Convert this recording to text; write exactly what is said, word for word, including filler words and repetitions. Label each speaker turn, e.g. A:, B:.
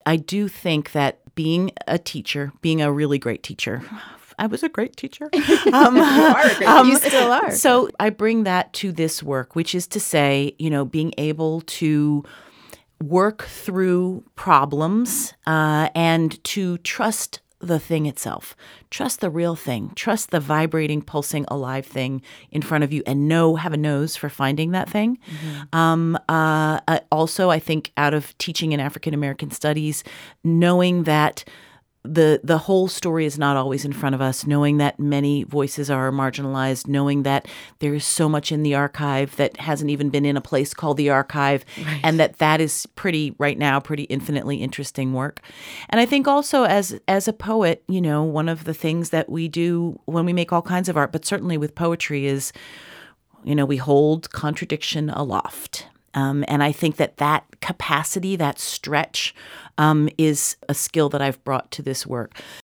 A: I do think that being a teacher, being a really great teacher, I was a great teacher. Um,
B: you are a great
A: um,
B: You still are.
A: So I bring that to this work, which is to say, you know, being able to work through problems uh, and to trust the thing itself. Trust the real thing. Trust the vibrating, pulsing, alive thing in front of you and know, have a nose for finding that thing. Mm-hmm. Um, uh, uh, also, I think out of teaching in African American studies, knowing that the the whole story is not always in front of us, knowing that many voices are marginalized, knowing that there is so much in the archive that hasn't even been in a place called the archive, right. and that that is pretty, right now, pretty infinitely interesting work. And I think also as as a poet, you know, one of the things that we do when we make all kinds of art, but certainly with poetry is, you know, we hold contradiction aloft. Um, and I think that that capacity, that stretch, um, is a skill that I've brought to this work.